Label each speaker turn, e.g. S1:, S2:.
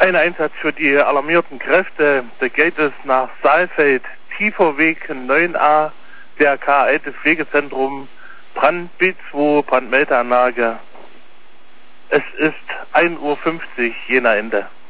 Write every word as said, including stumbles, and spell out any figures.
S1: Ein Einsatz für die alarmierten Kräfte. Da geht es nach Saalfeld, Tieferweg neun a, D R K Altes Pflegezentrum, Brand B zwei, Brandmeldeanlage. Es ist ein Uhr fünfzig, Jena Ende.